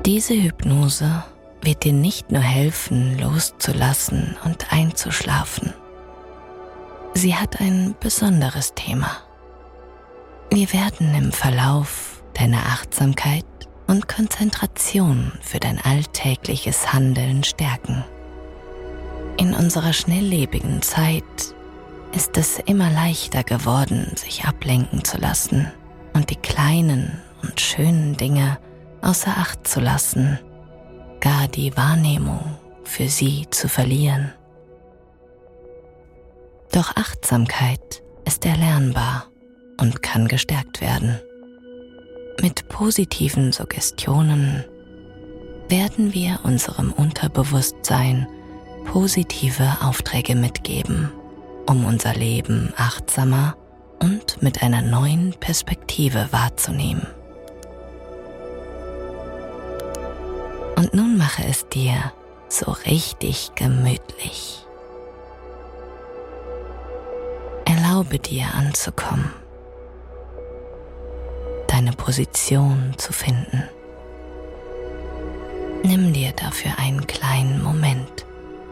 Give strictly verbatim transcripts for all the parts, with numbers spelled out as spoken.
Diese Hypnose wird dir nicht nur helfen, loszulassen und einzuschlafen. Sie hat ein besonderes Thema. Wir werden im Verlauf deine Achtsamkeit und Konzentration für dein alltägliches Handeln stärken. In unserer schnelllebigen Zeit ist es immer leichter geworden, sich ablenken zu lassen und die kleinen und schönen Dinge außer Acht zu lassen, gar die Wahrnehmung für sie zu verlieren. Doch Achtsamkeit ist erlernbar und kann gestärkt werden. Mit positiven Suggestionen werden wir unserem Unterbewusstsein positive Aufträge mitgeben, um unser Leben achtsamer und mit einer neuen Perspektive wahrzunehmen. Und nun mache es dir so richtig gemütlich. Erlaube dir anzukommen, deine Position zu finden. Nimm dir dafür einen kleinen Moment.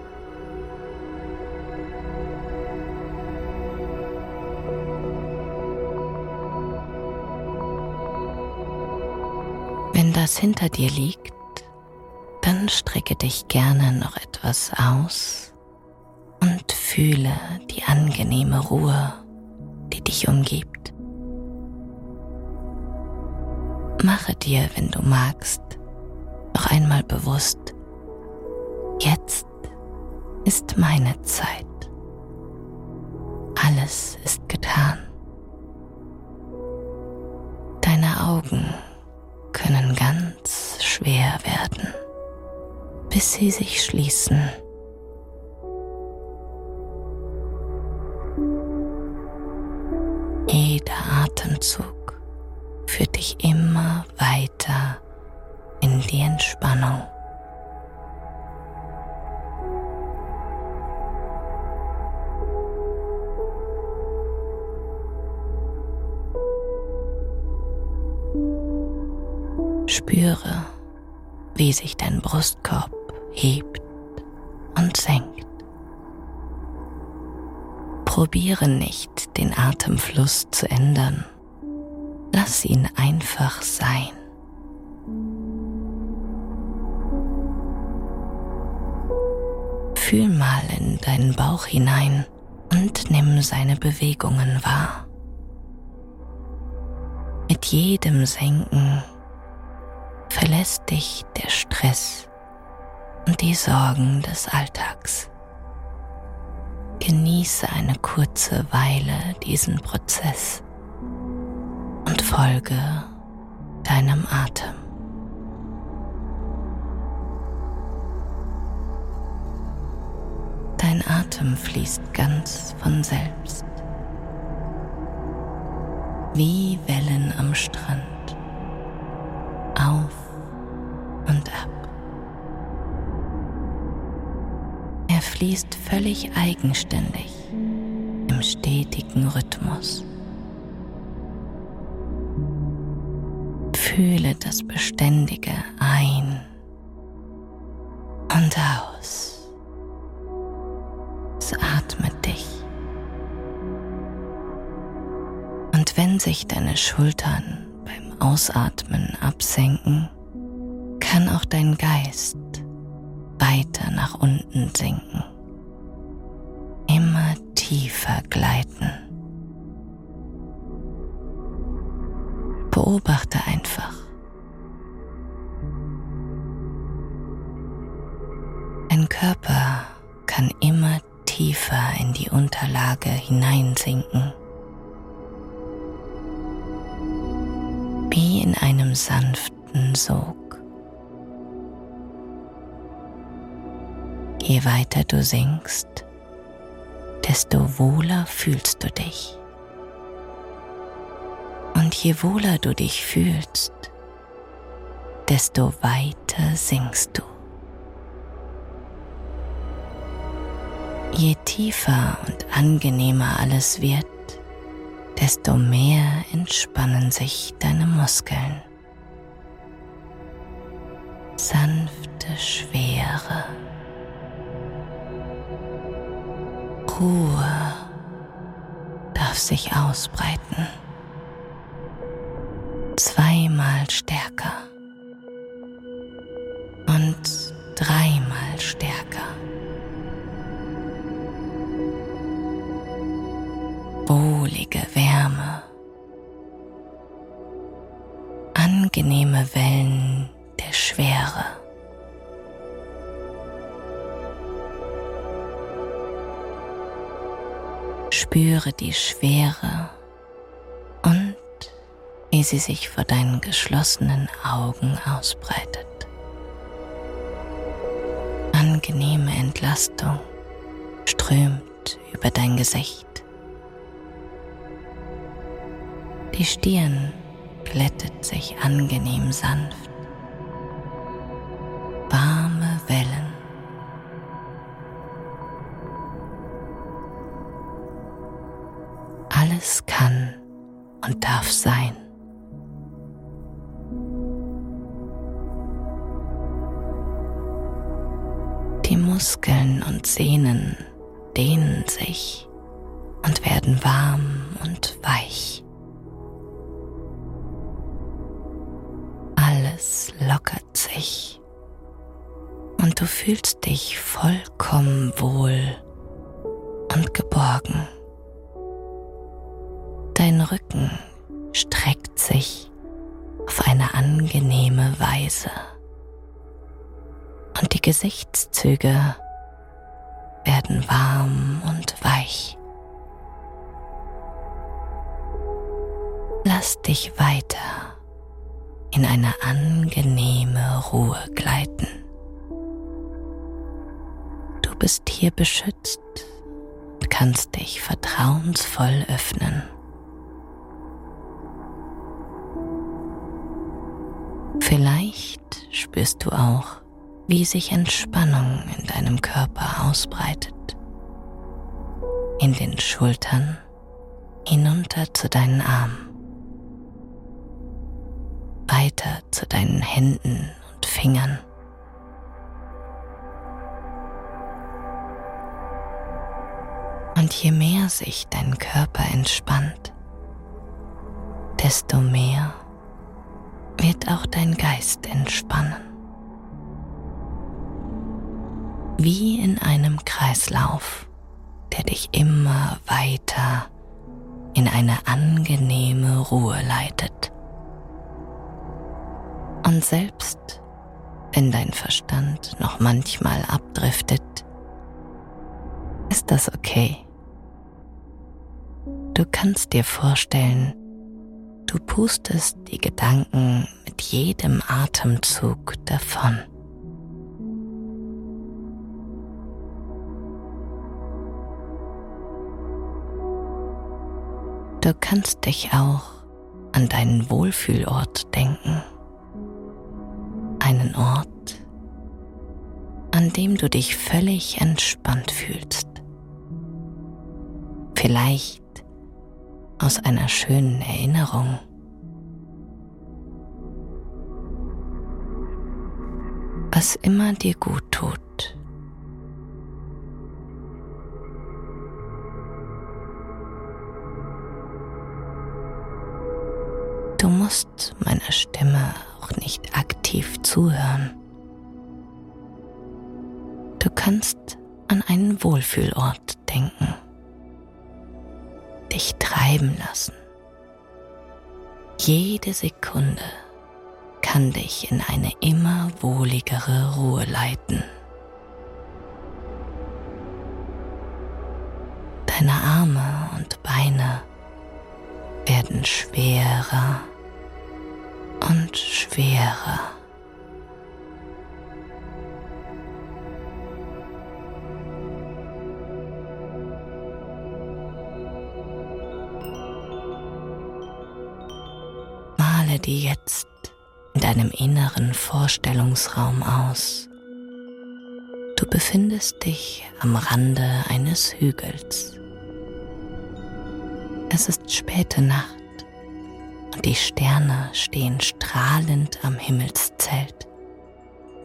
Wenn das hinter dir liegt, dann strecke dich gerne noch etwas aus und fühle die angenehme Ruhe, die dich umgibt. Mache dir, wenn du magst, noch einmal bewusst, jetzt ist meine Zeit. Alles ist getan. Deine Augen können ganz schwer werden, bis sie sich schließen. Jeder Atemzug führt dich immer weiter in die Entspannung. Spüre, wie sich dein Brustkorb hebt und senkt. Probiere nicht, den Atemfluss zu ändern. Lass ihn einfach sein. Fühl mal in deinen Bauch hinein und nimm seine Bewegungen wahr. Mit jedem Senken verlässt dich der Stress und die Sorgen des Alltags. Genieße eine kurze Weile diesen Prozess und folge deinem Atem. Dein Atem fließt ganz von selbst, wie Wellen am Strand, auf und ab. Er fließt völlig eigenständig im stetigen Rhythmus. Fühle das Beständige ein und aus. Es atmet dich. Und wenn sich deine Schultern beim Ausatmen absenken, kann auch dein Geist weiter nach unten sinken, immer tiefer gleiten. Beobachte einfach. Dein Körper kann immer tiefer in die Unterlage hineinsinken, wie in einem sanften Sog. Je weiter du sinkst, desto wohler fühlst du dich. Und je wohler du dich fühlst, desto weiter sinkst du. Je tiefer und angenehmer alles wird, desto mehr entspannen sich deine Muskeln. sanfte Schwere. Ruhe darf sich ausbreiten. Zweimal stärker und dreimal stärker. Wohlige Wärme, angenehme Wellen der Schwere. Spüre die Schwere und wie sie sich vor deinen geschlossenen Augen ausbreitet. Angenehme Entlastung strömt über dein Gesicht. Die Stirn glättet sich angenehm sanft. Warme Wellen. Alles kann und darf sein. Die Muskeln und Sehnen dehnen sich und werden warm und weich. Alles lockert sich und du fühlst dich vollkommen wohl und geborgen. Dein Rücken streckt sich auf eine angenehme Weise und die Gesichtszüge werden warm und weich. Lass dich weiter in eine angenehme Ruhe gleiten. Du bist hier beschützt und kannst dich vertrauensvoll öffnen. Vielleicht spürst du auch, wie sich Entspannung in deinem Körper ausbreitet. In den Schultern, hinunter zu deinen Armen. Weiter zu deinen Händen und Fingern. Und je mehr sich dein Körper entspannt, desto mehr wird auch dein Geist entspannen. Wie in einem Kreislauf, der dich immer weiter in eine angenehme Ruhe leitet. Und selbst wenn dein Verstand noch manchmal abdriftet, ist das okay. Du kannst dir vorstellen, du pustest die Gedanken mit jedem Atemzug davon. Du kannst dich auch an deinen Wohlfühlort denken. Einen Ort, an dem du dich völlig entspannt fühlst. Vielleicht aus einer schönen Erinnerung. Was immer dir gut tut. Du musst meiner Stimme auch nicht aktiv zuhören. Du kannst an einen Wohlfühlort denken, dich treiben lassen. Jede Sekunde kann dich in eine immer wohligere Ruhe leiten. Deine Arme und Beine werden schwerer und schwerer. Male dir jetzt in deinem inneren Vorstellungsraum aus. Du befindest dich am Rande eines Hügels. Es ist späte Nacht und die Sterne stehen strahlend am Himmelszelt.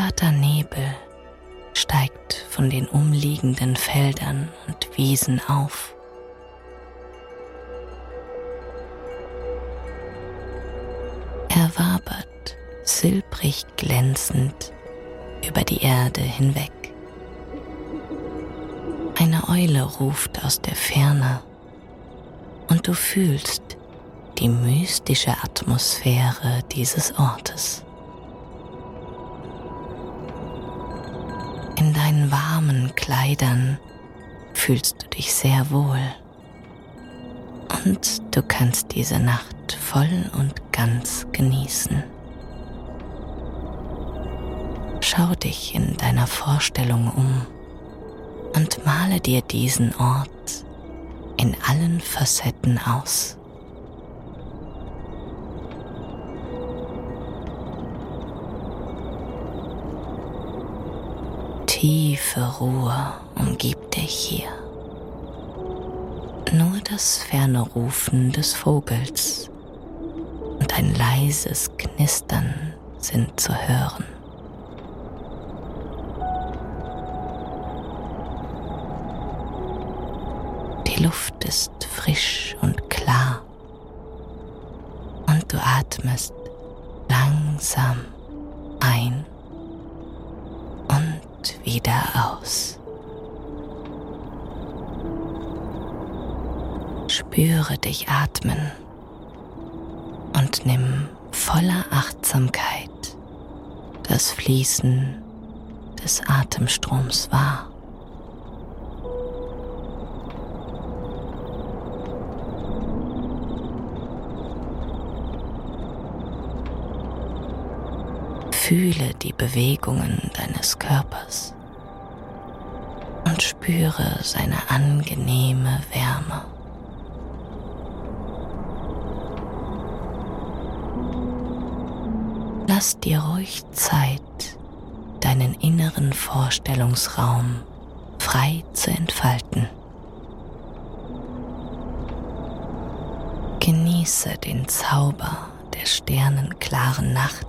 zarter Nebel steigt von den umliegenden Feldern und Wiesen auf. Er wabert silbrig glänzend über die Erde hinweg. Eine Eule ruft aus der Ferne und du fühlst die mystische Atmosphäre dieses Ortes. In deinen warmen Kleidern fühlst du dich sehr wohl und du kannst diese Nacht voll und ganz genießen. Schau dich in deiner Vorstellung um und male dir diesen Ort in allen Facetten aus. Tiefe Ruhe umgibt dich hier. Nur das ferne Rufen des Vogels und ein leises Knistern sind zu hören. Die Luft ist frisch und klar und du atmest langsam ein und wieder aus. Spüre dich atmen und nimm voller Achtsamkeit das Fließen des Atemstroms wahr. Fühle die Bewegungen deines Körpers und spüre seine angenehme Wärme. Lass dir ruhig Zeit, deinen inneren Vorstellungsraum frei zu entfalten. Genieße den Zauber der sternenklaren Nacht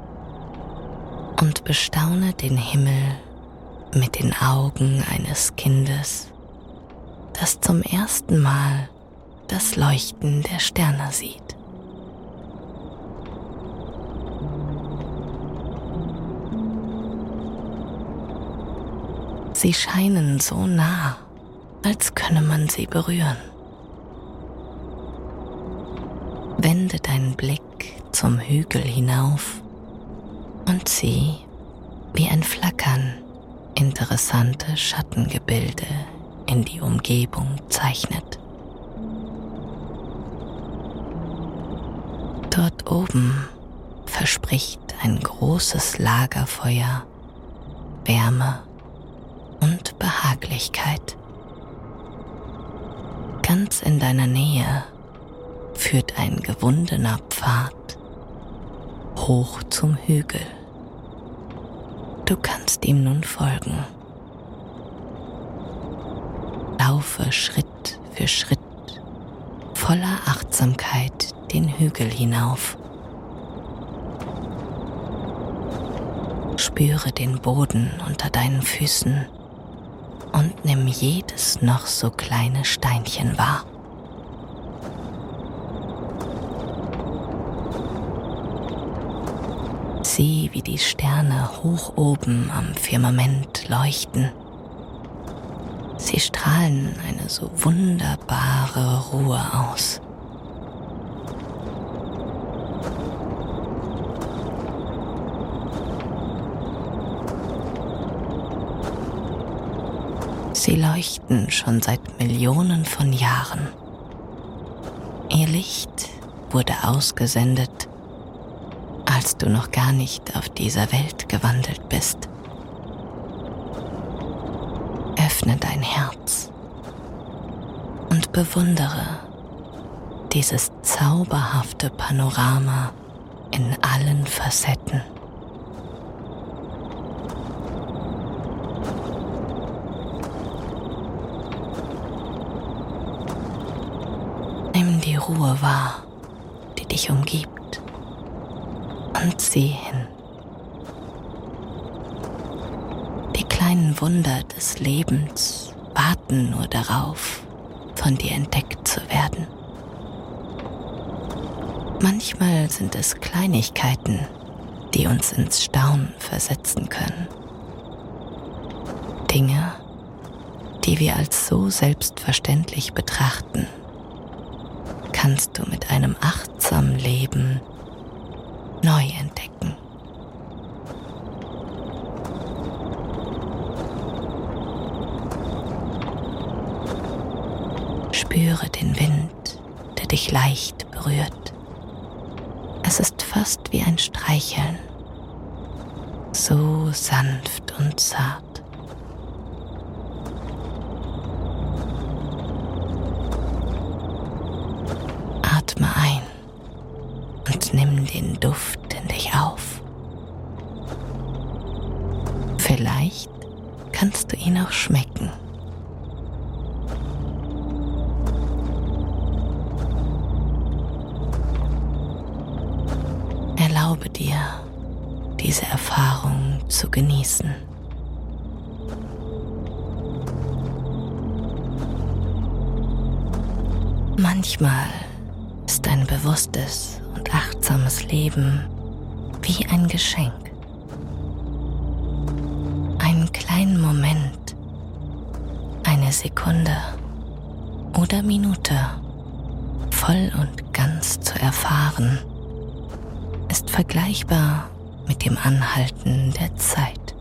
und bestaune den Himmel mit den Augen eines Kindes, das zum ersten Mal das Leuchten der Sterne sieht. Sie scheinen so nah, als könne man sie berühren. Wende deinen Blick zum Hügel hinauf und sieh, wie ein Flackern interessante Schattengebilde in die Umgebung zeichnet. Dort oben verspricht ein großes Lagerfeuer Wärme und Behaglichkeit. Ganz in deiner Nähe führt ein gewundener Pfad hoch zum Hügel. Du kannst ihm nun folgen. Laufe Schritt für Schritt voller Achtsamkeit den Hügel hinauf. Spüre den Boden unter deinen Füßen und nimm jedes noch so kleine Steinchen wahr. Sieh, wie die Sterne hoch oben am Firmament leuchten. Sie strahlen eine so wunderbare Ruhe aus. Sie leuchten schon seit Millionen von Jahren. Ihr Licht wurde ausgesendet, als du noch gar nicht auf dieser Welt gewandelt bist. Öffne dein Herz und bewundere dieses zauberhafte Panorama in allen Facetten. Nimm die Ruhe wahr, die dich umgibt, und sieh hin. kleinen Wunder des Lebens warten nur darauf, von dir entdeckt zu werden. Manchmal sind es Kleinigkeiten, die uns ins Staunen versetzen können. Dinge, die wir als so selbstverständlich betrachten, kannst du mit einem achtsamen Leben neu entdecken. Spüre den Wind, der dich leicht berührt. Es ist fast wie ein Streicheln, so sanft und zart. Atme ein und nimm den Duft in dich auf. Vielleicht kannst du ihn auch schmecken. Erlaube dir, diese Erfahrung zu genießen. Manchmal ist ein bewusstes und achtsames Leben wie ein Geschenk. Einen kleinen Moment, eine Sekunde oder Minute voll und ganz zu erfahren, ist vergleichbar mit dem Anhalten der Zeit.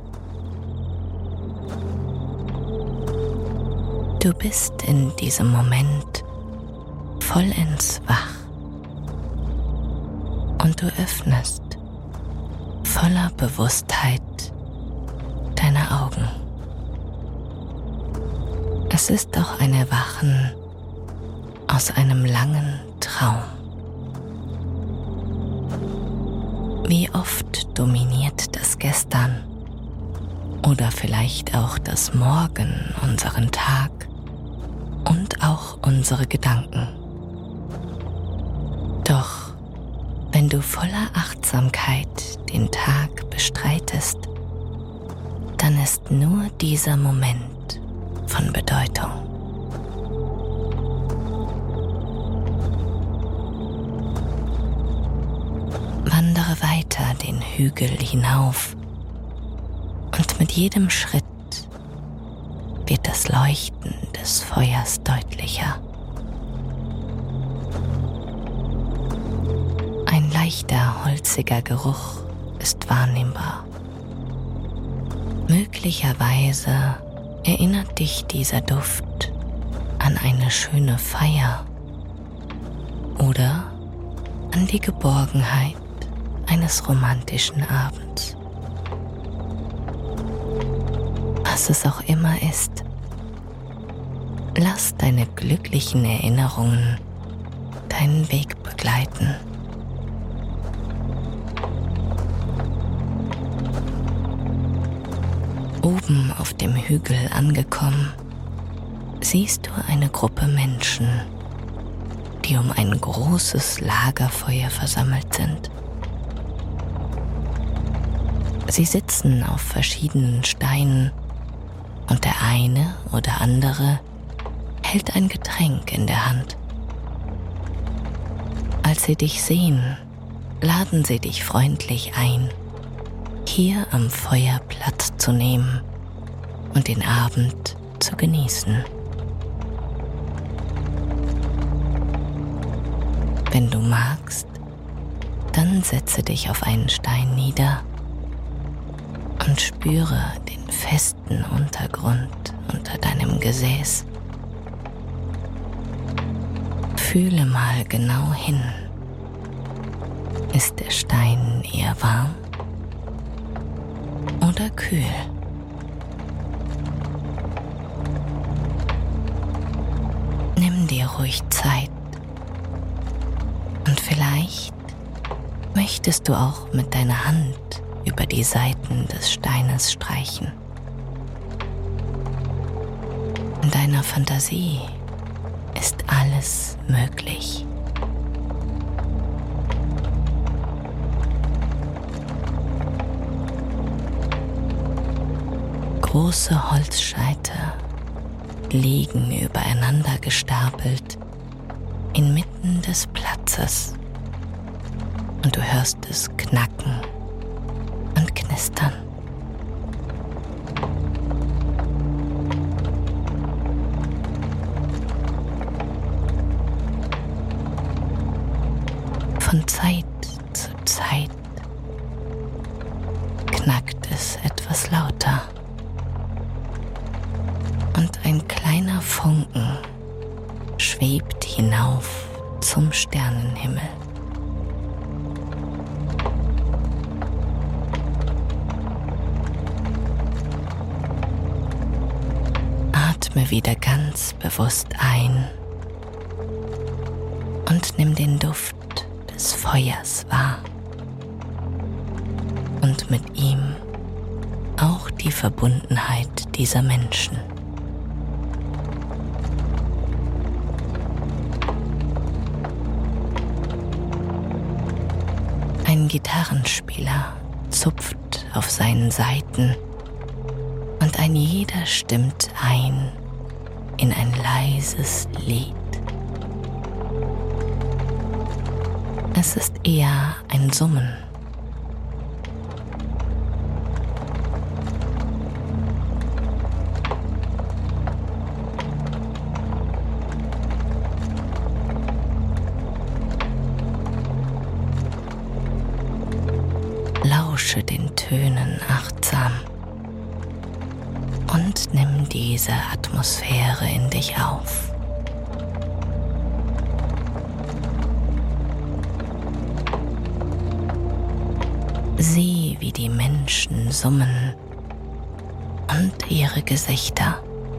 Du bist in diesem Moment vollends wach und du öffnest voller Bewusstheit deine Augen. Es ist doch ein Erwachen aus einem langen Traum. Wie oft dominiert das Gestern oder vielleicht auch das Morgen unseren Tag und auch unsere Gedanken. Doch wenn du voller Achtsamkeit den Tag bestreitest, dann ist nur dieser Moment von Bedeutung. Wandere weiter den Hügel hinauf und mit jedem Schritt wird das Leuchten des Feuers deutlicher. Ein leichter, holziger Geruch ist wahrnehmbar. Möglicherweise erinnert dich dieser Duft an eine schöne Feier oder an die Geborgenheit eines romantischen Abends. Was es auch immer ist, lass deine glücklichen Erinnerungen deinen Weg begleiten. Oben auf dem Hügel angekommen, siehst du eine Gruppe Menschen, die um ein großes Lagerfeuer versammelt sind. Sie sitzen auf verschiedenen Steinen und der eine oder andere hält ein Getränk in der Hand. Als sie dich sehen, laden sie dich freundlich ein, hier am Feuer Platz zu nehmen und den Abend zu genießen. Wenn du magst, dann setze dich auf einen Stein nieder und spüre den festen Untergrund unter deinem Gesäß. Fühle mal genau hin. Ist der Stein eher warm oder kühl? Nimm dir ruhig Zeit und vielleicht möchtest du auch mit deiner Hand über die Seiten des Steines streichen. In deiner Fantasie ist alles möglich. Große Holzscheite liegen übereinander gestapelt inmitten des Platzes und du hörst es knacken und knistern. Von Zeit zu Zeit knackt es etwas lauter und ein kleiner Funken schwebt hinauf zum Sternenhimmel. Atme wieder ganz bewusst ein und nimm den Duft des Feuers wahr und mit ihm auch die Verbundenheit dieser Menschen. Ein Gitarrenspieler zupft auf seinen Saiten und ein jeder stimmt ein in ein leises Lied. Es ist eher ein Summen. Lausche den Tönen achtsam und nimm diese Atmosphäre in dich auf. Sieh, wie die Menschen summen und ihre Gesichter.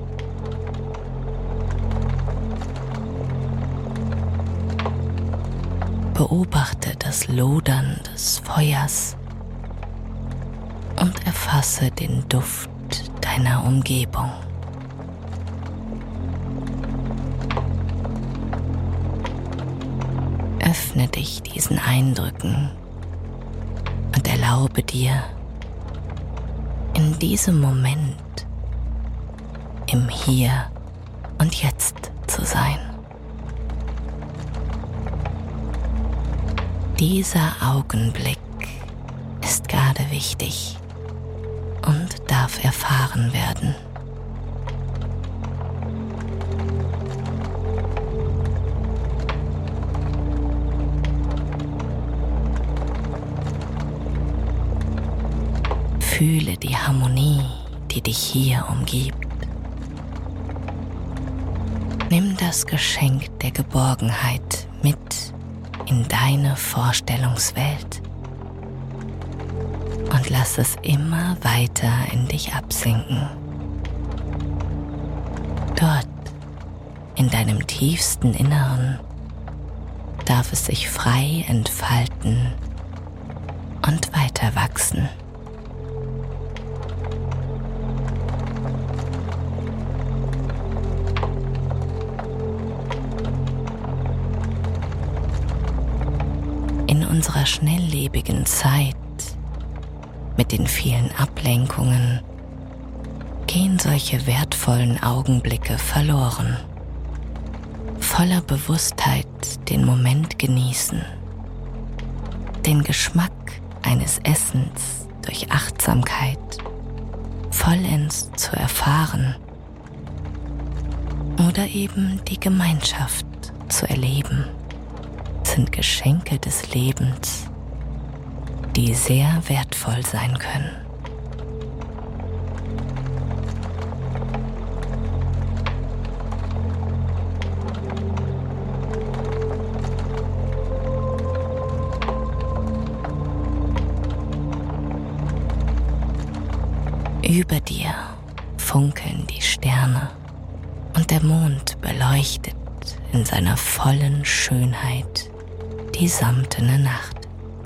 Beobachte das Lodern des Feuers und erfasse den Duft deiner Umgebung. Öffne dich diesen Eindrücken und erlaube dir, in diesem Moment im Hier und Jetzt zu sein. Dieser Augenblick ist gerade wichtig und darf erfahren werden. Fühle die Harmonie, die dich hier umgibt. Nimm das Geschenk der Geborgenheit mit in deine Vorstellungswelt und lass es immer weiter in dich absinken. Dort, in deinem tiefsten Inneren, darf es sich frei entfalten und weiter wachsen. In unserer schnelllebigen Zeit mit den vielen Ablenkungen gehen solche wertvollen Augenblicke verloren. Voller Bewusstheit den Moment genießen, den Geschmack eines Essens durch Achtsamkeit vollends zu erfahren oder eben die Gemeinschaft zu erleben, sind Geschenke des Lebens, die sehr wertvoll sein können. Über dir funkeln die Sterne und der Mond beleuchtet in seiner vollen Schönheit die samtene Nacht.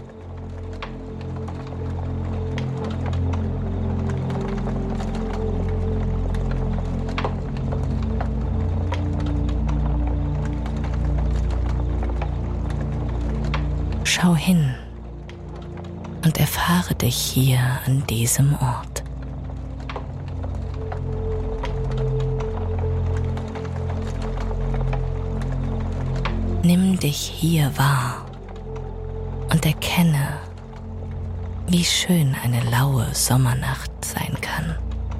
Schau hin und erfahre dich hier an diesem Ort. Nimm dich hier wahr und erkenne, wie schön eine laue Sommernacht sein kann.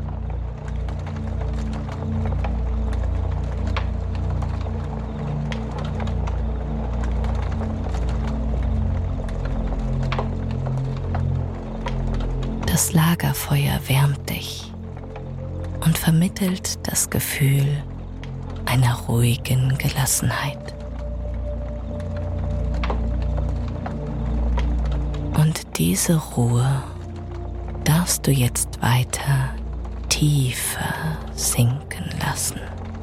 Das Lagerfeuer wärmt dich und vermittelt das Gefühl einer ruhigen Gelassenheit. Und diese Ruhe darfst du jetzt weiter tiefer sinken lassen.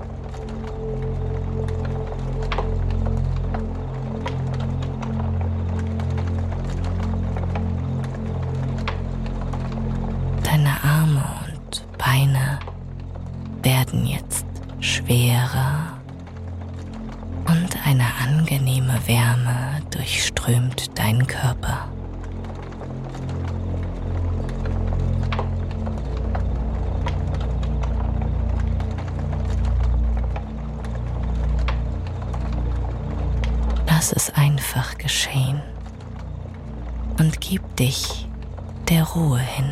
Deine Arme und Beine werden jetzt schwerer und eine angenehme Wärme durchströmt deinen Körper. Lass es einfach geschehen und gib dich der Ruhe hin.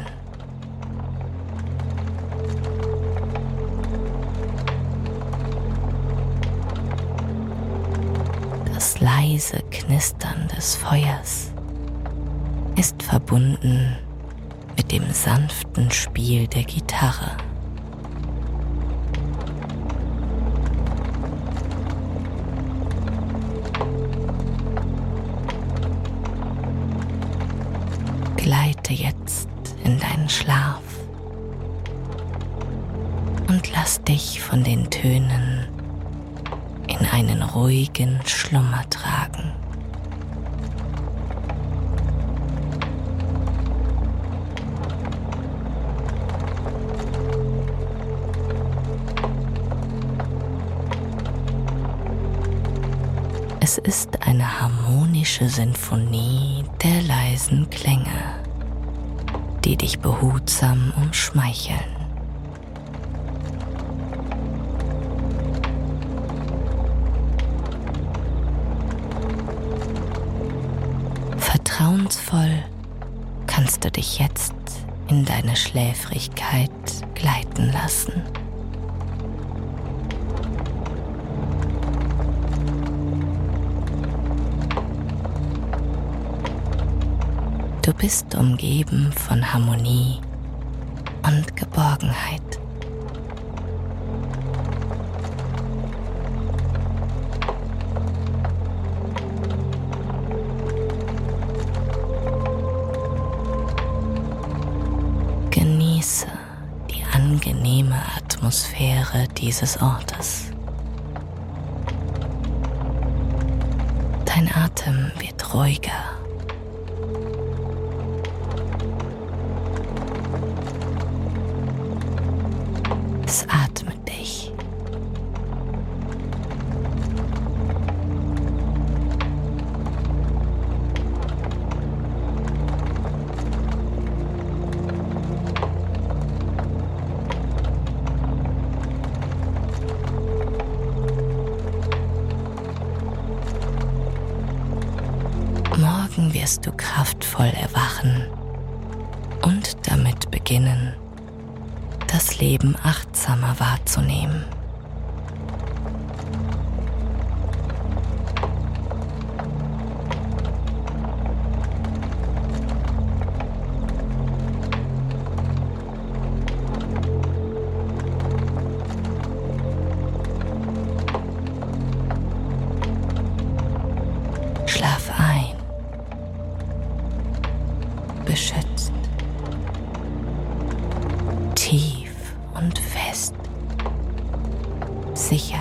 Das leise Knistern des Feuers ist verbunden mit dem sanften Spiel der Gitarre. Gleite jetzt in deinen Schlaf und lass dich von den Tönen in einen ruhigen Schlummer tragen. Es ist eine harmonische Sinfonie der leisen Klänge, die dich behutsam umschmeicheln. Vertrauensvoll kannst du dich jetzt in deine Schläfrigkeit gleiten lassen. Du bist umgeben von Harmonie und Geborgenheit. Genieße die angenehme Atmosphäre dieses Ortes. Dein Atem wird ruhiger. Es atmet dich. Morgen wirst du kraftvoll erwachen und damit beginnen, das Leben achtsamer wahrzunehmen. Schlaf ein, beschützt, tief und fest, sicher,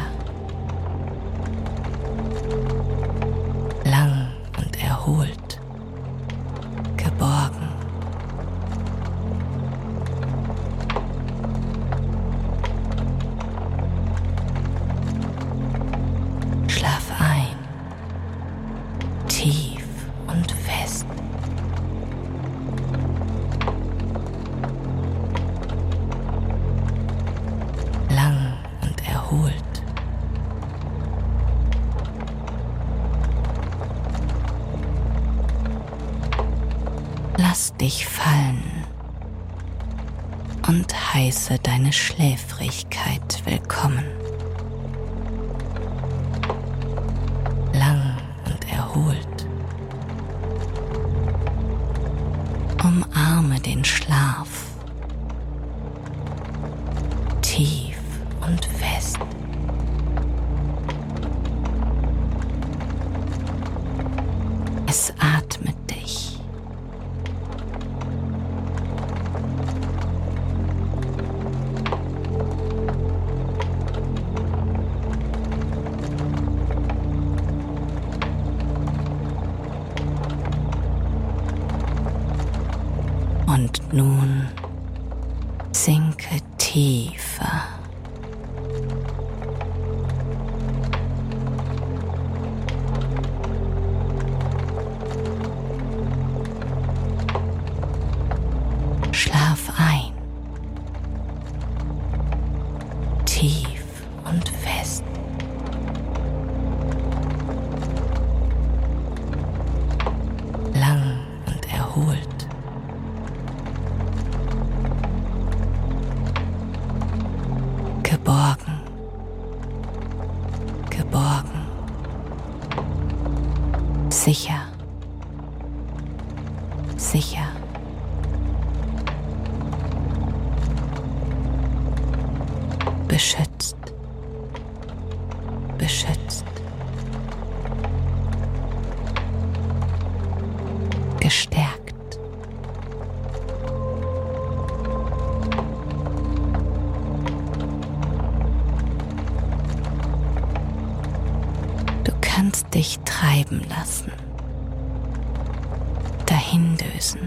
lang und erholt, geborgen. Schlaf ein, tief und fest. Lang und erholt. dich fallen und heiße deine Schläfrigkeit willkommen. Lang und erholt. Umarme den Schlaf. Tief und fest. Es atmet dich. Und nun sinke tiefer. Schlaf ein. Tief und fest. Lang und erholt. Geborgen, geborgen, sicher, sicher, beschützt, beschützt, gestärkt. Du kannst dich treiben lassen, dahindösen,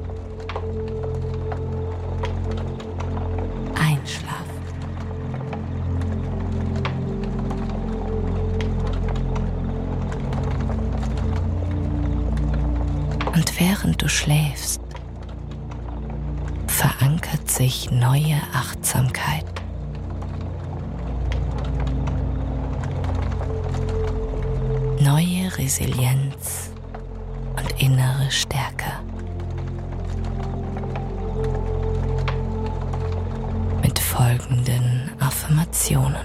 einschlafen. Und während du schläfst, verankert sich neue Achtsamkeit. Neue Resilienz und innere Stärke. Mit folgenden Affirmationen.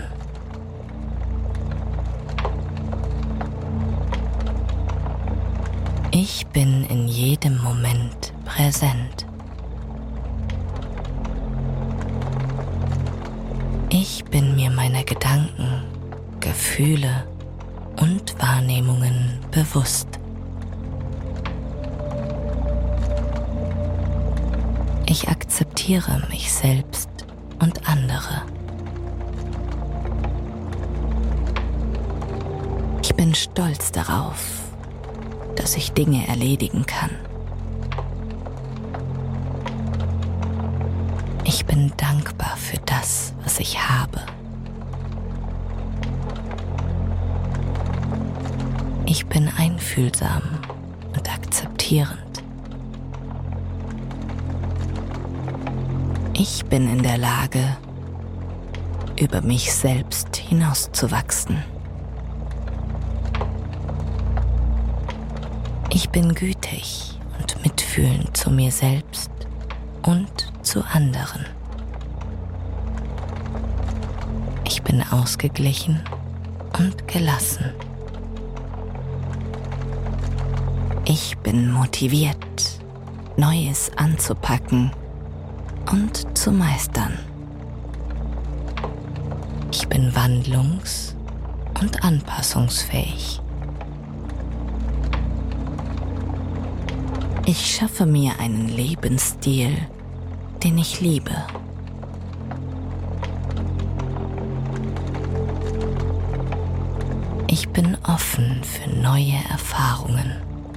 Ich bin in jedem Moment präsent. Ich bin mir meiner Gedanken, Gefühle und Wahrnehmungen bewusst. Ich akzeptiere mich selbst und andere. Ich bin stolz darauf, dass ich Dinge erledigen kann. Ich bin dankbar für das, was ich habe. Ich bin einfühlsam und akzeptierend. Ich bin in der Lage, über mich selbst hinauszuwachsen. Ich bin gütig und mitfühlend zu mir selbst und zu anderen. Ich bin ausgeglichen und gelassen. Ich bin motiviert, Neues anzupacken und zu meistern. Ich bin wandlungs- und anpassungsfähig. Ich schaffe mir einen Lebensstil, den ich liebe. Ich bin offen für neue Erfahrungen.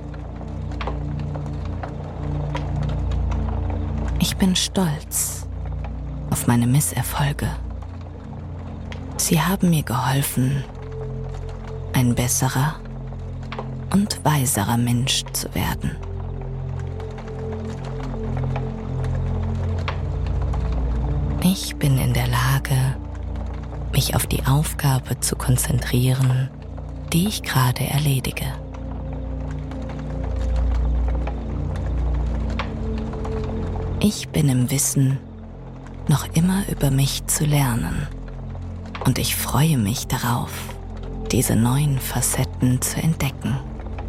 Ich bin stolz auf meine Misserfolge. Sie haben mir geholfen, ein besserer und weiserer Mensch zu werden. Ich bin in der Lage, mich auf die Aufgabe zu konzentrieren, die ich gerade erledige. Ich bin im Wissen, noch immer über mich zu lernen, und ich freue mich darauf, diese neuen Facetten zu entdecken.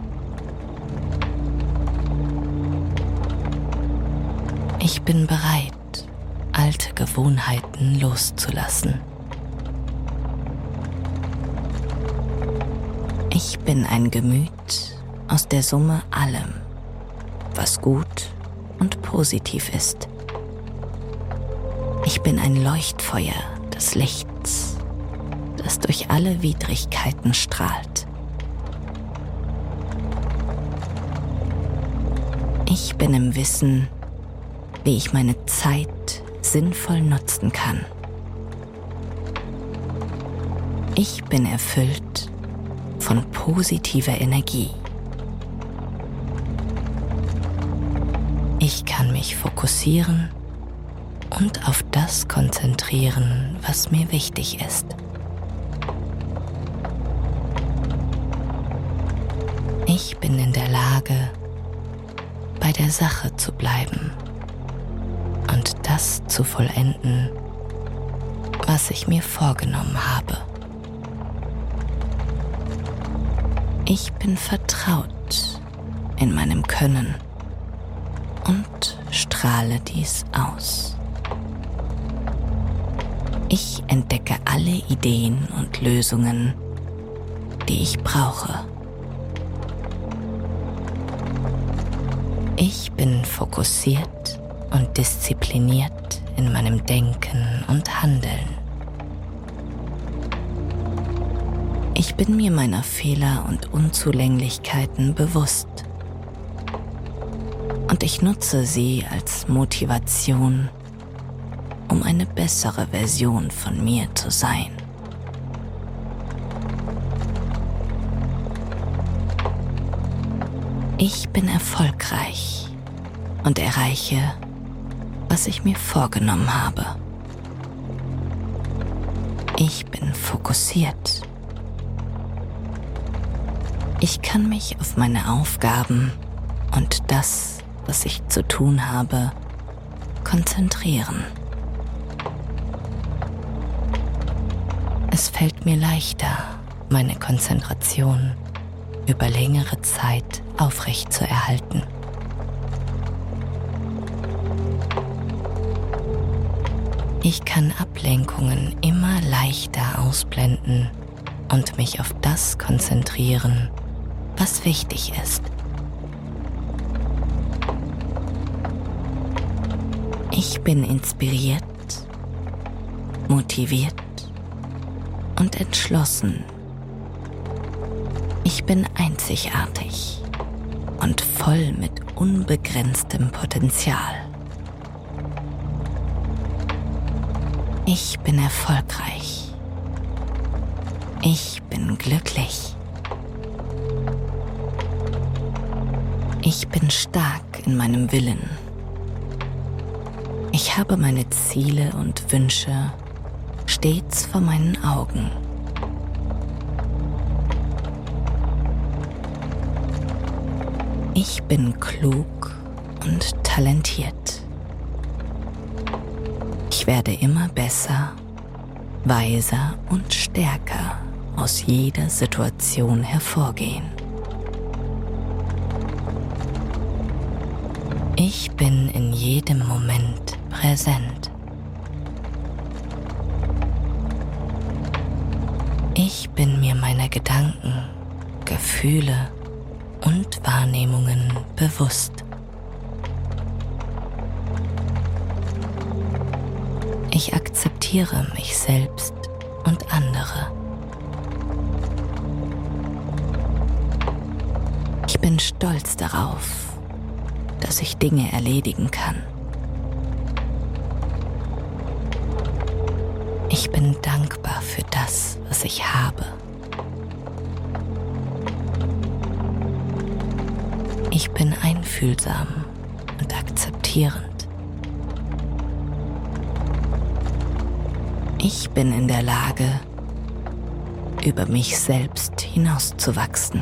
Ich bin bereit, alte Gewohnheiten loszulassen. Ich bin ein Gemüt aus der Summe allem, was gut und positiv ist. Ich bin ein Leuchtfeuer des Lichts, das durch alle Widrigkeiten strahlt. Ich bin im Wissen, wie ich meine Zeit sinnvoll nutzen kann. Ich bin erfüllt von positiver Energie. Ich kann mich fokussieren und auf das konzentrieren, was mir wichtig ist. Ich bin in der Lage, bei der Sache zu bleiben und das zu vollenden, was ich mir vorgenommen habe. Ich bin vertraut in meinem Können und strahle dies aus. Ich entdecke alle Ideen und Lösungen, die ich brauche. Ich bin fokussiert und diszipliniert in meinem Denken und Handeln. Ich bin mir meiner Fehler und Unzulänglichkeiten bewusst und ich nutze sie als Motivation, um eine bessere Version von mir zu sein. Ich bin erfolgreich und erreiche, was ich mir vorgenommen habe. Ich bin fokussiert. Ich kann mich auf meine Aufgaben und das, was ich zu tun habe, konzentrieren. Es fällt mir leichter, meine Konzentration über längere Zeit aufrechtzuerhalten. Ich kann Ablenkungen immer leichter ausblenden und mich auf das konzentrieren, was wichtig ist. Ich bin inspiriert, motiviert und entschlossen. Ich bin einzigartig und voll mit unbegrenztem Potenzial. Ich bin erfolgreich. Ich bin glücklich. Ich bin stark in meinem Willen. Ich habe meine Ziele und Wünsche stets vor meinen Augen. Ich bin klug und talentiert. Ich werde immer besser, weiser und stärker aus jeder Situation hervorgehen. Ich bin in jedem Moment präsent. Ich bin mir meiner Gedanken, Gefühle und Wahrnehmungen bewusst. Ich akzeptiere mich selbst und andere. Ich bin stolz darauf, dass ich Dinge erledigen kann. Ich bin dankbar für das, was ich habe. Ich bin einfühlsam und akzeptierend. Ich bin in der Lage, über mich selbst hinauszuwachsen.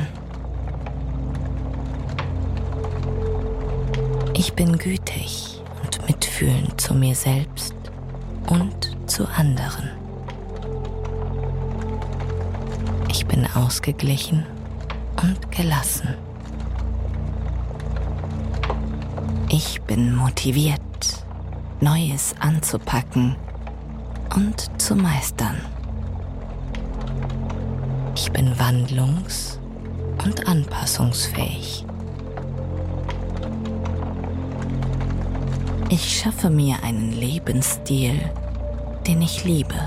Ich bin gütig und mitfühlend. Mitgefühlen zu mir selbst und zu anderen. Ich bin ausgeglichen und gelassen. Ich bin motiviert, Neues anzupacken und zu meistern. Ich bin wandlungs- und anpassungsfähig. Ich schaffe mir einen Lebensstil, den ich liebe.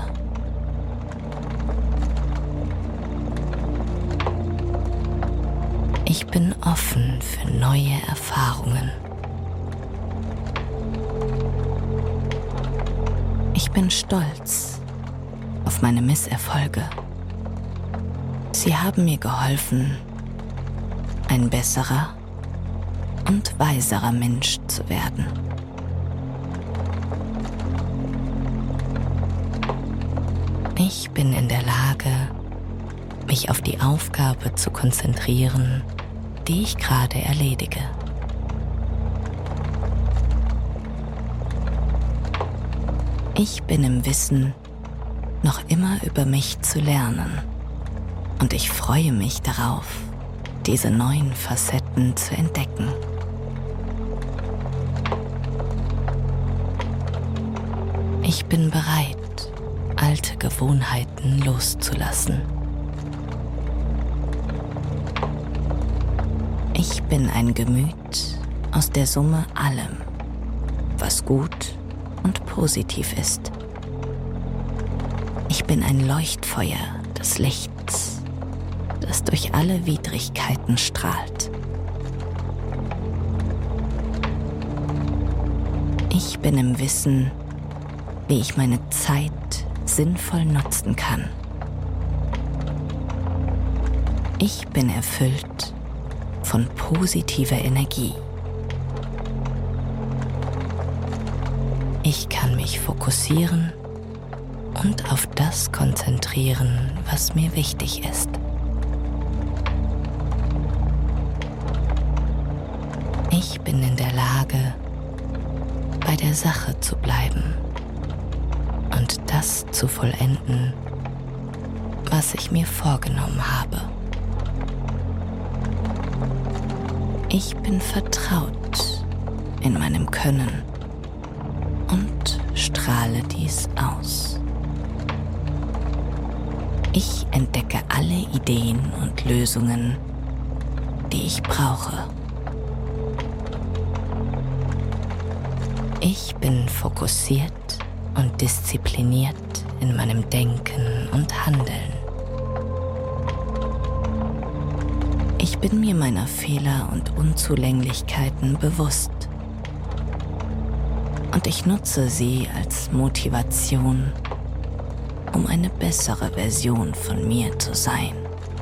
Ich bin offen für neue Erfahrungen. Ich bin stolz auf meine Misserfolge. Sie haben mir geholfen, ein besserer und weiserer Mensch zu werden. Ich bin in der Lage, mich auf die Aufgabe zu konzentrieren, die ich gerade erledige. Ich bin im Wissen, noch immer über mich zu lernen, und ich freue mich darauf, diese neuen Facetten zu entdecken. Ich bin bereit, alte Gewohnheiten loszulassen. Ich bin ein Gemüt aus der Summe allem, was gut und positiv ist. Ich bin ein Leuchtfeuer des Lichts, das durch alle Widrigkeiten strahlt. Ich bin im Wissen, wie ich meine Zeit sinnvoll nutzen kann. Ich bin erfüllt von positiver Energie. Ich kann mich fokussieren und auf das konzentrieren, was mir wichtig ist. Ich bin in der Lage, bei der Sache zu bleiben und das zu vollenden, was ich mir vorgenommen habe. Ich bin vertraut in meinem Können und strahle dies aus. Ich entdecke alle Ideen und Lösungen, die ich brauche. Ich bin fokussiert und diszipliniert in meinem Denken und Handeln. Ich bin mir meiner Fehler und Unzulänglichkeiten bewusst und ich nutze sie als Motivation, um eine bessere Version von mir zu sein.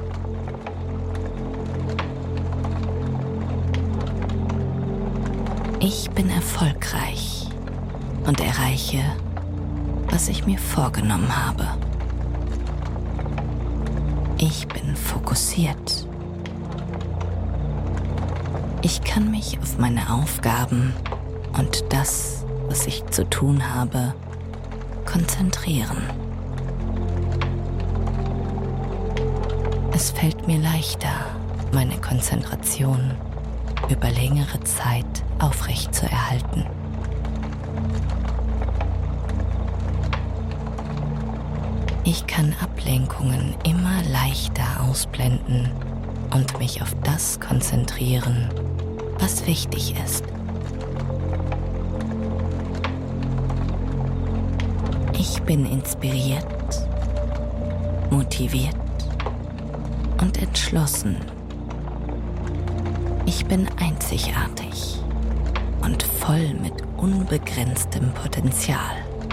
Ich bin erfolgreich und erreiche, was ich mir vorgenommen habe. Ich bin fokussiert. Ich kann mich auf meine Aufgaben und das, was ich zu tun habe, konzentrieren. Es fällt mir leichter, meine Konzentration über längere Zeit aufrechtzuerhalten. Ich kann Ablenkungen immer leichter ausblenden und mich auf das konzentrieren, was wichtig ist. Ich bin inspiriert, motiviert und entschlossen. Ich bin einzigartig und voll mit unbegrenztem Potenzial.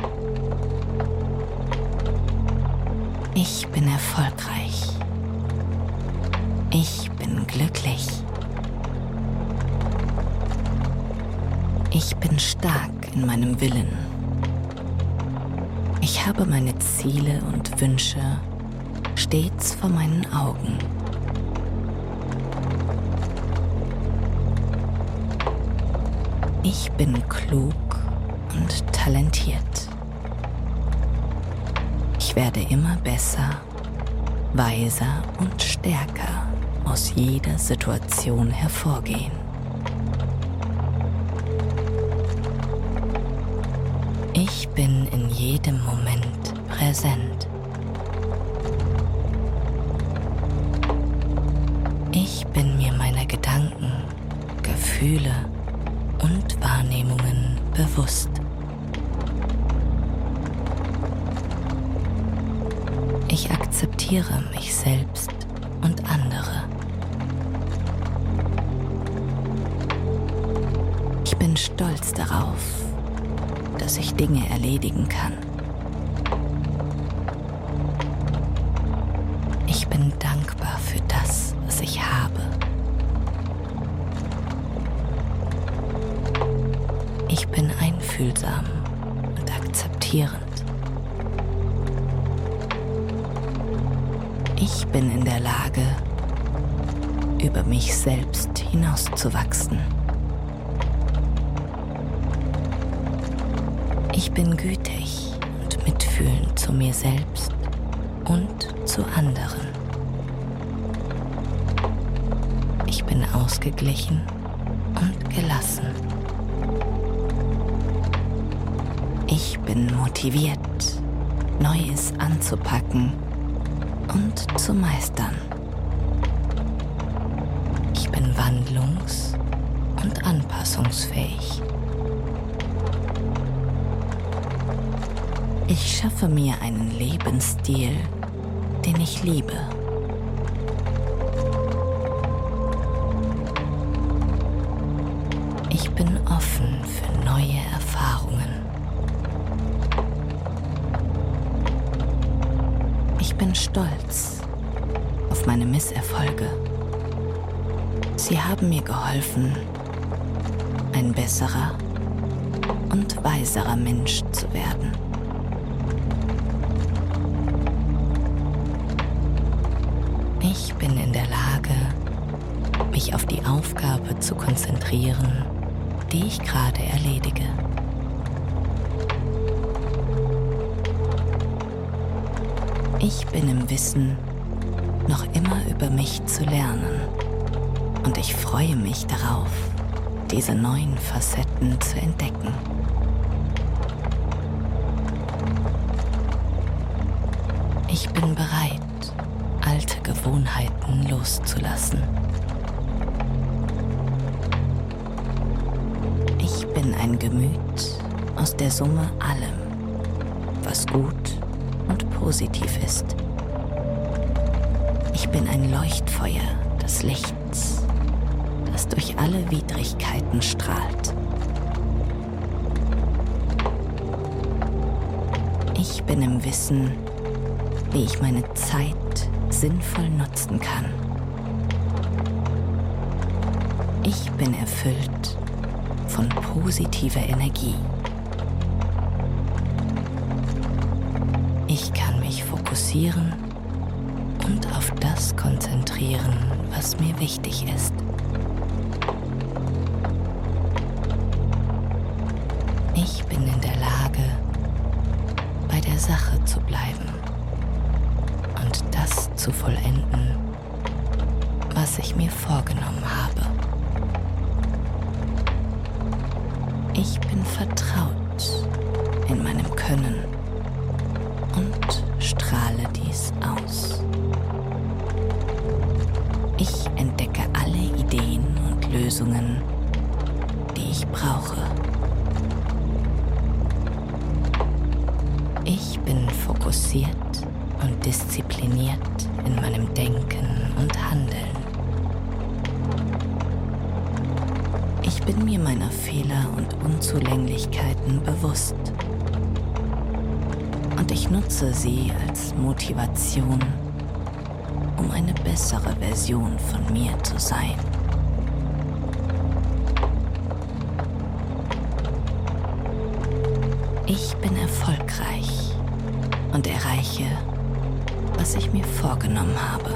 Ich bin erfolgreich. Ich bin glücklich. Ich bin stark in meinem Willen. Ich habe meine Ziele und Wünsche stets vor meinen Augen. Ich bin klug und talentiert. Ich werde immer besser, weiser und stärker aus jeder Situation hervorgehen. Ich bin in jedem Moment präsent. Ich bin mir meiner Gedanken, Gefühle und Wahrnehmungen bewusst. Ich akzeptiere mich selbst und andere. Ich bin stolz darauf, dass ich Dinge erledigen kann. Ich bin dankbar für das, was ich habe. Ich bin einfühlsam und akzeptierend. Ich bin in der Lage, über mich selbst hinauszuwachsen. Ich bin gütig und mitfühlend zu mir selbst und zu anderen. Ich bin ausgeglichen und gelassen. Ich bin motiviert, Neues anzupacken und zu meistern. Ich bin wandlungs- und anpassungsfähig. Ich schaffe mir einen Lebensstil, den ich liebe. Ich bin offen für neue Erfahrungen. Ich bin stolz auf meine Misserfolge. Sie haben mir geholfen, ein besserer und weiserer Mensch zu werden. Ich bin in der Lage, mich auf die Aufgabe zu konzentrieren, die ich gerade erledige. Ich bin im Wissen, noch immer über mich zu lernen, und ich freue mich darauf, diese neuen Facetten zu entdecken. Ich bin bereit, alte Gewohnheiten loszulassen. Ich bin ein Gemüt aus der Summe allem, was gut und positiv ist. Ich bin ein Leuchtfeuer des Lichts, das durch alle Widrigkeiten strahlt. Ich bin im Wissen, wie ich meine Zeit sinnvoll nutzen kann. Ich bin erfüllt von positiver Energie. Ich kann mich fokussieren und auf das konzentrieren, was mir wichtig ist. Ich bin in der Lage, bei der Sache zu bleiben und das zu vollenden, was ich mir vorgenommen habe. Ich bin vertraut in meinem Können und strahle dies aus. Ich entdecke alle Ideen und Lösungen, die ich brauche. Ich bin fokussiert und diszipliniert in meinem Denken und Handeln. Ich bin mir meiner Fehler und Unzulänglichkeiten bewusst. Und ich nutze sie als Motivation, um eine bessere Version von mir zu sein. Ich bin erfolgreich und erreiche, was ich mir vorgenommen habe.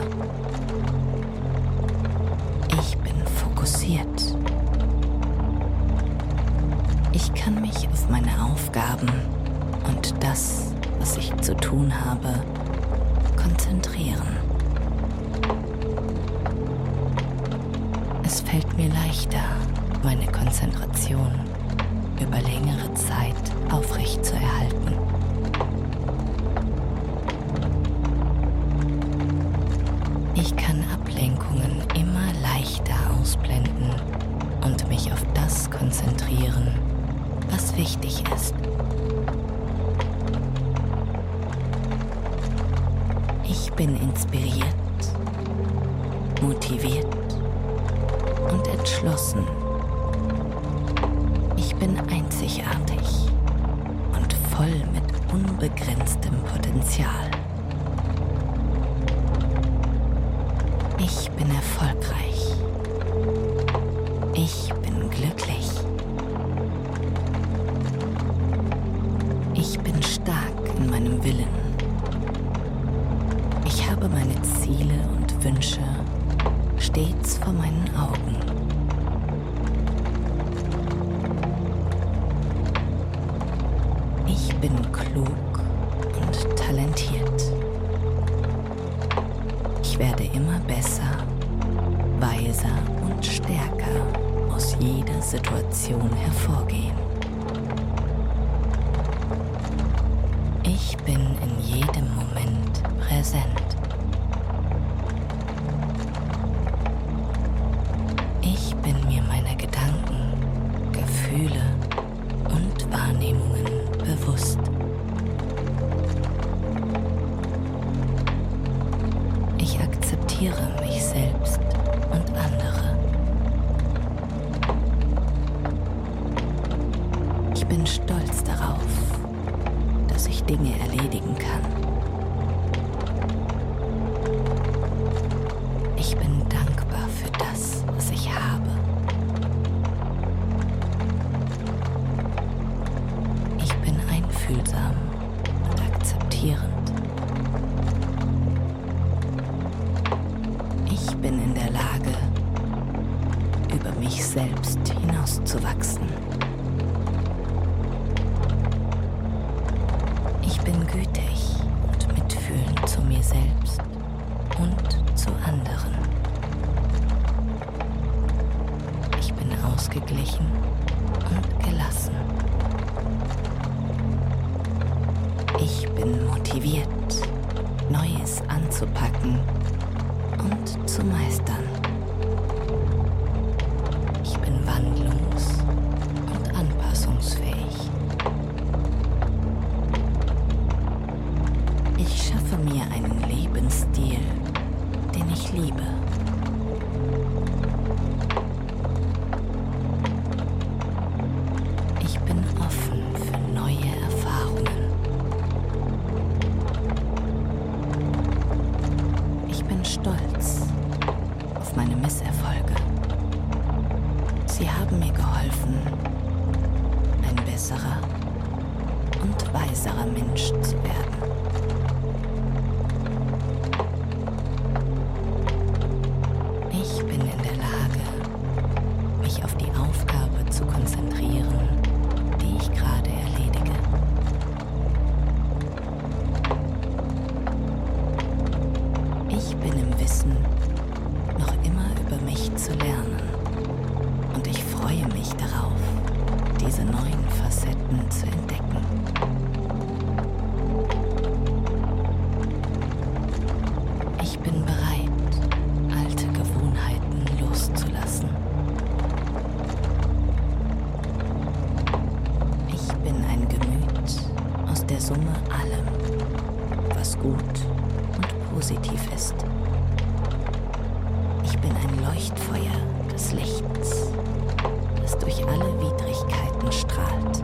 Ich bin fokussiert. Ich kann mich auf meine Aufgaben und das, was ich zu tun habe, konzentrieren. Es fällt mir leichter, meine Konzentration über längere Zeit aufrechtzuerhalten. Ich kann Ablenkungen immer leichter ausblenden und mich auf das konzentrieren, was wichtig ist. Ich bin inspiriert, motiviert und entschlossen. Ich bin einzigartig und voll mit unbegrenztem Potenzial. Ich bin erfolgreich. Ich bin glücklich. Ich bin stark in meinem Willen. Ich habe meine Ziele und Wünsche stets vor meinen Augen. Ich bin klug und talentiert. Ich werde immer besser, weiser und stärker aus jeder Situation hervorgehen. Ich bin in jedem Moment präsent. Ich bin mir meiner Gedanken, Gefühle und Wahrnehmungen bewusst. Ich akzeptiere mich selbst und andere. Ich bin stolz darauf, dass ich Dinge erledigen kann. Ich bin dankbar für das, was ich habe. Ich bin einfühlsam und akzeptierend. Ich bin in der Lage, über mich selbst hinauszuwachsen. Ich bin gütig und mitfühlend zu mir selbst und zu anderen. Ich bin ausgeglichen und gelassen. Ich bin motiviert, Neues anzupacken und zu meistern. Ich bin wandlungs- und anpassungsfähig. Ich schaffe mir einen Lebensstil, den ich liebe. Ich bin offen für neue Erfahrungen. Ich bin stolz auf meine Misserfolge. Sie haben mir geholfen, ein besserer und weiserer Mensch zu werden. Ich bin in der Lage, mich auf die Aufgabe zu konzentrieren, die ich gerade erledige. Ich bin im Wissen, noch immer über mich zu lernen, und ich freue mich darauf, diese neuen Facetten zu entdecken. Ich bin bereit, alte Gewohnheiten loszulassen. Ich bin ein Gemüt aus der Summe allem, was gut und positiv ist. Ich bin ein Leuchtfeuer des Lichts, das durch alle Widrigkeiten strahlt.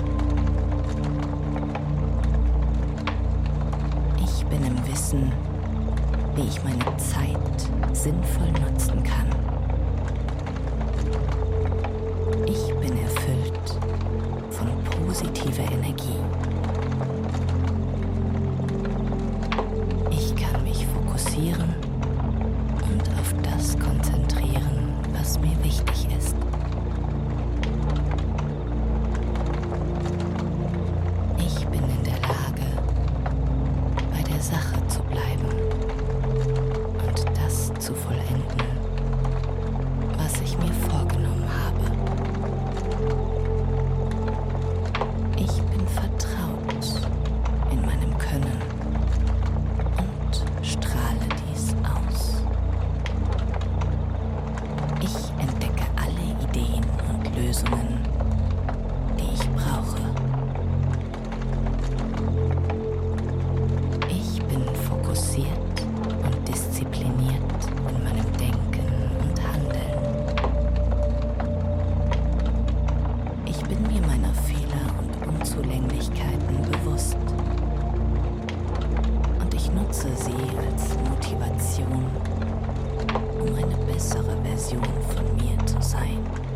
Ich bin im Wissen, wie ich meine Zeit sinnvoll nutzen kann. Ich bin erfüllt von positiver Energie. Ich kann mich fokussieren und auf das konzentrieren, was mir wichtig ist. zu vollenden, was ich mir vorgenommen habe. Ich bin vertraut in meinem Können und strahle dies aus. Ich entdecke alle Ideen und Lösungen, die ich brauche. Ich bin fokussiert und diszipliniert in meinem Denken und Handeln. Ich bin mir meiner Fehler und Unzulänglichkeiten bewusst und ich nutze sie als Motivation, um eine bessere Version von mir zu sein.